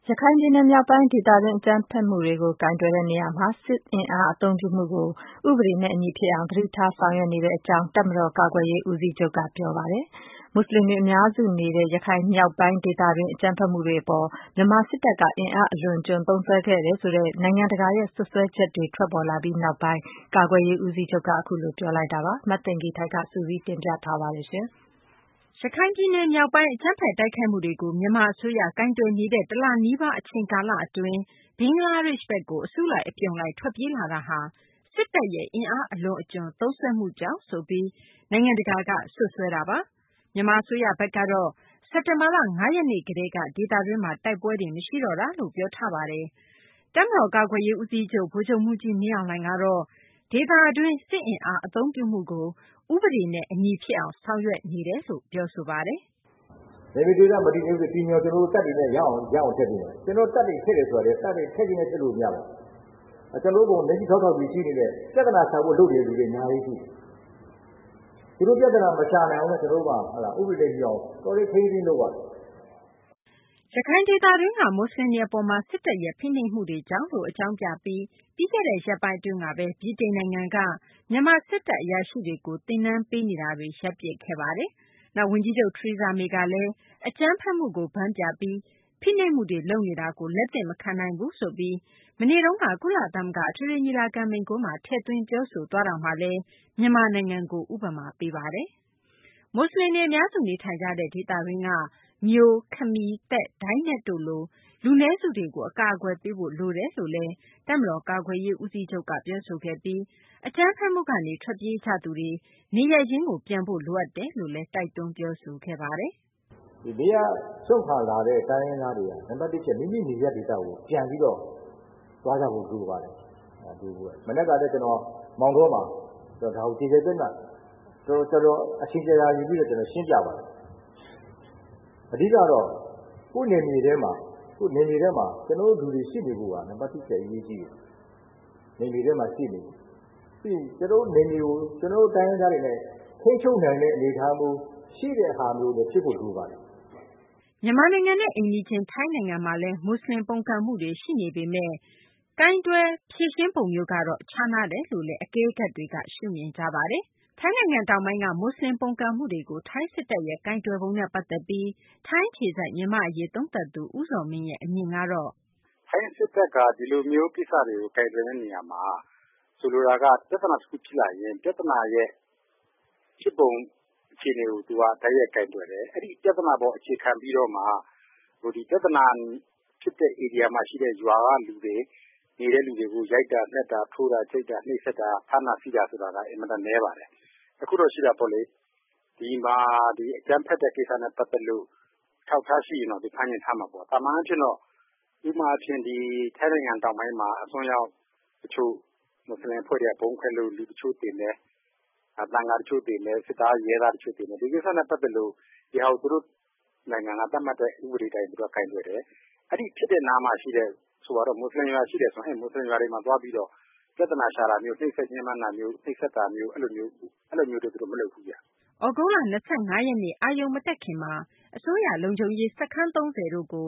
ရခိုင်ပြည်နယ်မြောက်ပိုင်းဒေသတွင်းအကြမ်းဖက်မှုတွေကိုကိုင်တွယ်တဲ့နေရာမှာစစ်အင်အားအသုံးပြုမှုကိုဥပဒေနဲ့အညီဖြစ်အောင်သတိထားဆောင်ရွက်နေကြောင်းတပ်မတော်ကာကွယ်ရေးဦးစီးချုပ်ကပြောပါတယ်။မွတ်စလင်တွေအများစုနေတဲ့ရခိုင်မြောက်ပိုင်းဒေသတွင်းအကြမ်းဖက်မှုတွေအပေါ်မြန်မာစစ်တပ်ကအင်အားအလွန်အကျွံသုံးစွဲခဲ့တယ်ဆိုတဲ့နိုင်ငံတကာရဲ့စွပ်စွဲချက်တွေထွက်ပေါ်လာပြီးနောက်ပိုင်းကာကွယ်ရေးဦးစီးချုပ်ကအခုလိုပြောလိုက်တာပါ။မသိင်္ဂီထိုက်ကစုစည်းတင်ပြထားပါတယ်ရှင်။ရခိုင်ပြည်နယ်မြောက်ပိုင်းအကြမ်းဖက်တိုက်ခိုက်မှုတွေကိုမြန်မာအစိုးရကိုင်တွယ်နေတဲ့တလနီးပါးအချိန်ကာလအတွင်းဘင်္ဂလားဒေ့ရှ်ဘက်ကိုအစုလိုက်အပြုံလိုက်ထွက်ပြေးလာတာဟာစစ်တပ်ရဲ့အင်အားအလွန်အကျွံသုံးစွဲမှုကြောင့်ဆိုပြီးနိုင်ငံတကာကစွပ်စွဲတာပါ။မြန်မာအစိုးရဘက်ကတော့စက်တင်ဘာလ5ရက်နေ့ကတည်းကဒေသတွင်းမှာတိုက်ပွဲတွေမရှိတော့တာလို့ပြောထားပါတယ်။တပ်မတော်ကာကွယ်ရေးဦးစီးချုပ်ဗိုလ်ချုပ်မှူးကြီးမင်းအောင်လှိုင်ကတော့ဒေသတွင်းစစ်အင်အားအသုံးပြုမှုကိုဥပဒေနဲ့အညီဖြစ်အောင်ဆောင်ရွက်နေတယ်လို့ပြောဆိုပါတယ်။နယ်မြေဒေသမတည်ငြိမ်ဆိုပြီးကျွန်တော်တို့တပ်တွေနဲ့ရအောင်ထည့်နေတယ်။ကျွန်တော်တပ်တွေထည့်တယ်ဆိုတော့တပ်တွေထည့်ခြင်းနဲ့ထည့်လို့မရပါဘူး။ကျွန်တော်တို့ကလက်ရှိထောက်ထောက်ပြီးရှိနေတဲ့ပြဿနာရှာဖို့လုပ်တယ်လူတွေအများကြီးရှိတယ်။ဒီလိုပြဿနာမရှာနိုင်အောင်လည်းကျွန်တော်တို့ကဥပဒေနဲ့ပြောင်းတော်လေးထိန်းသိမ်းလုပ်ရတယ်။ရခိုင်ဒေသတွင်းကမွတ်စလင်တွေအပေါ်မှာစစ်တပ်ရဲ့ဖိနှိပ်မှုတွေကြောင့်လို့အကြောင်းပြပြီးပြီးခဲ့တဲ့ရက်ပိုင်းအတွင်းကပဲဗြိတိန်နိုင်ငံကမြန်မာစစ်တပ်အရာရှိတွေကိုသင်တန်းပေးနေတာတွေရပ်ပစ်ခဲ့ပါတယ်။နောက်ဝန်ကြီးချုပ်ထရီဇာမေကလည်းအကြမ်းဖက်မှုကိုဗန်းပြပြီးဖိနှိပ်မှုတွေလုပ်နေတာကိုလက်သင့်မခံနိုင်ဘူးဆိုပြီးမနေ့တုန်းကကုလသမဂ္ဂအထွေထွေညီလာခံမိန့်ခွန်းမှာထည့်သွင်းပြောဆိုသွားတာမှာလည်းမြန်မာနိုင်ငံကိုဥပမာပေးပါတယ်။မွတ်စလင်တွေအများစုနေထိုင်ကြတဲ့ဒေသတွင်းကမျိုးခမီသက်ဒိုင်းနက်တို့လိုလူနည်းစုတွေကိုအကာအကွယ်ပေးဖို့လိုတယ်လို့လည်းတပ်မတော်ကာကွယ်ရေးဦးစီးချုပ်ကပြောဆိုခဲ့ပြီးအကြမ်းဖက်မှုကနေထွက်ပြေးကြသူတွေနေရပ်ရင်းကိုပြန်ဖို့လိုအပ်တယ်လို့လည်းတိုက်တွန်းပြောဆိုခဲ့ပါတယ်။ဒီနေရာစွန့်ခါလာတဲ့တိုင်းရင်းသားတွေကနံပါတ်1ချက်မိမိနေရပ်ဒေသကိုပြန်ပြီးတော့သွားကြဖို့လိုပါတယ်။မနေ့ကလည်းကျွန်တော်မောင်တော်မှာဒါကိုခြေခြေပြတ်တာတော်တော်အချင်းချင်းရာယူပြီးတော့ကျွန်တော်ရှင်းပြပါတယ်။အဓိကတော့ကိုယ်နေမြေထဲမှာကျွန်တော်တို့လူတွေရှိနေဖို့ကနံပါတ်1ချက်အရေးကြီးတယ်။နေမြေထဲမှာရှိနေပြီးကျွန်တော်နေမြေကိုကျွန်တော်တိုင်းရင်းသားတွေနဲ့ထိန်းချုပ်နိုင်တဲ့အနေအထားမျိုးရှိတဲ့ဟာမျိုးတွေဖြစ်ဖို့လိုပါတယ်။မြန်မာနိုင်ငံနဲ့အိမ်နီးချင်းထိုင်းနိုင်ငံမှာလည်းမွတ်စလင်ပုန်ကန်မှုတွေရှိနေပေမဲ့ကိုင်တွယ်ဖြေရှင်းပုံမျိုးကတော့ခြားနားတယ်လို့လည်းအကဲခတ်တွေကရှုမြင်ကြပါတယ်။ထိုင်းနိုင်ငံတောင်ပိုင်းကမွတ်စလင်ပုန်ကန်မှုတွေကိုထိုင်းစစ်တပ်ရဲ့ကိုင်တွယ်ပုံနဲ့ပတ်သက်ပြီးထိုင်းခြေစိုက်မြန်မာအရေးသုံးသပ်သူဦးဇော်မင်းရဲ့အမြင်ကတော့ထိုင်းစစ်တပ်ကဒီလိုမျိုးကိစ္စတွေကိုကိုင်တွယ်တဲ့နေရာမှာဆိုလိုတာကပြဿနာတစ်ခုဖြစ်လာရင်ပြဿနာရဲ့ဖြစ်ပုံအခြေအနေကိုသူကတိုက်ရိုက်ကိုင်တွယ်တယ်။အဲ့ဒီပြဿနာပေါ်အခြေခံပြီးတော့မှဒီပြဿနာဖြစ်တဲ့ area မှာရှိတဲ့ရွာကလူတွေနေတဲ့လူတွေကိုရိုက်တာနှက်တာထိုးတာချိတ်တာနှိပ်စက်တာဖမ်းတာဆီးတာဆိုတာကအင်မတန်နည်းပါတယ်။အခုတော့ရှိတာပေါ့လေဒီမှာဒီအကြမ်းဖက်တဲ့ကိစ္စနဲ့ပတ်သက်လို့ထောက်ထားရှိရင်တော့ဒီဖမ်းရင်ထားမှာပေါ့။တာမန်အဖြစ်တော့ဥပမာအဖြစ်ဒီထိုင်းနိုင်ငံတောင်ပိုင်းမှာအစွန်းရောက်တချို့မွတ်စလင်အဖွဲ့တွေကဘုံခွဲလို့လူတချို့တင်တယ်။တန်ဃာတချို့တင်တယ်စစ်သားရဲသားတချို့တင်တယ်ဒီကိစ္စနဲ့ပတ်သက်လို့ဒီဟာကိုသူတို့နိုင်ငံကသတ်မှတ်တဲ့ဥပဒေတိုင်းသူတို့ကင်တွယ်တယ်။အဲ့ဒီဖြစ်တဲ့နားမှာရှိတဲ့ဆိုတော့မွတ်စလင်ရွာရှိတယ်ဆိုရင်မွတ်စလင်ရွာတွေမှာသွားပြီးတော့ပြဿနာရှာတာမျိုးနှိပ်စက်ညှဉ်းပန်းတာမျိုးနှိပ်စက်တာမျိုးအဲ့လိုမျိုးတွေသူတို့မလုပ်ဘူးကြ။ဩဂုတ်လ25ရက်နေ့အာယုံမတက်ခင်မှာအစိုးရလုံခြုံရေးစခန်း30တို့ကို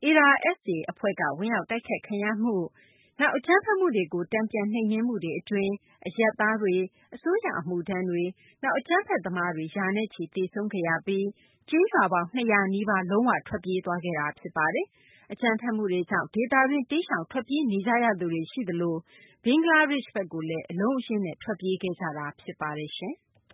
ARSA အဖွဲ့ကဝင်ရောက်တိုက်ခတ်ခံရမှုနောက်အကြမ်းဖက်မှုတွေကိုတံပြန်နှိမ်နင်းမှုတွေအတွင်းအရပ်သားတွေအစိုးရအမှုထမ်းတွေနောက်အကြမ်းဖက်သမားတွေရာနဲ့ချီသေဆုံးခဲ့ရပြီးကျေးရွာပေါင်း200နီးပါးလုံးဝထွက်ပြေးသွားခဲ့တာဖြစ်ပါတယ်။အကြမ်းဖက်မှုတွေကြောင့်ဒေသတွင်းတိမ်းရှောင်ထွက်ပြေးနေကြရသူတွေရှိသလိုဘင်္ဂလားဒေ့ရှ်ဘက်ကိုလည်းအလုံးအရင်းနဲ့ထွက်ပြေးခဲ့ကြတာဖြစ်ပါတယ်ရှင်။